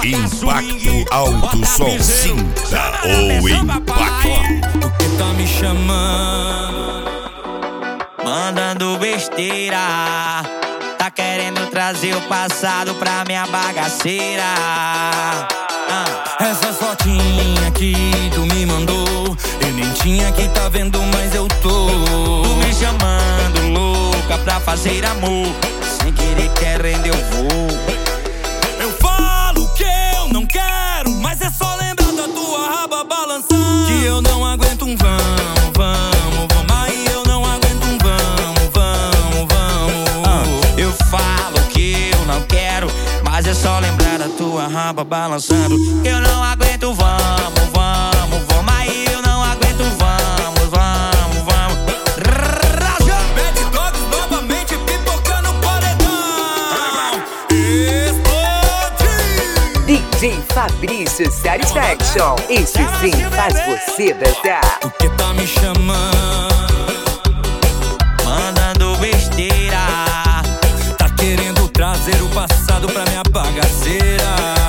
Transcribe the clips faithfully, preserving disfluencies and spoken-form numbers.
Impacto Alto Som. Sinta o impacto. Tu que tá me chamando, mandando besteira, tá querendo trazer o passado pra minha bagaceira. ah. Essa fotinha que tu me mandou, eu nem tinha que tá vendo, mas eu tô. Tu me chamando louca pra fazer amor, sem querer querendo eu vou. Eu falo que eu não quero, mas é só lembrar da tua raba balançando, que eu não aguento um vamos, vamos, vamos. Aí eu não aguento um vamos, vamos, vamos. ah, Eu falo que eu não quero, mas é só lembrar da tua raba balançando, que eu não aguento vamos, vamos, vamos. Aí eu não aguento vamos, vamos, vamos. Bad Dogs novamente pipocando paredão. Explode! D J Fabrício Satisfaction. Esse sim faz você dançar. Tu que tá me chamando, mandando besteira, tá querendo trazer o passado pra minha bagaceira.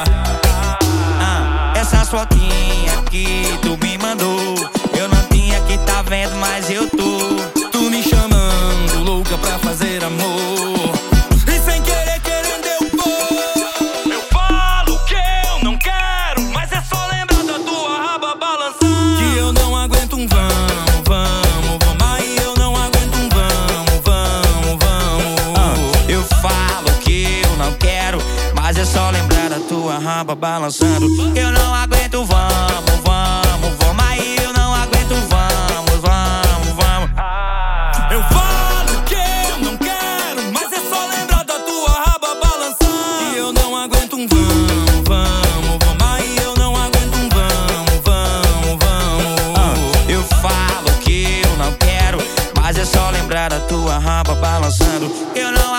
ah, Essas fotinhas que tu me mandou, eu não tinha que tá vendo, mas eu tô. Tu me chamando louca pra fazer amor, e sem querer querendo eu vou. Eu falo que eu não quero, mas é só lembrar da tua raba balançando, que eu não aguento um vamos, vamos, vamos. Aí eu não aguento um vamos, vamos, vamos. ah, Eu falo que eu não quero, mas é só lembrar da tua raba balançando, que eu não aguento vamos, vamos, vamos. Aí eu não aguento vamos, vamos, vamos. Eu falo que eu não quero, mas é só lembrar da tua raba balançando, que eu não aguento um vamos, vamos, vamos. Aí eu não aguento um vamos, vamos, vamos. Eu falo que eu não quero, mas é só lembrar da tua raba balançando, que eu não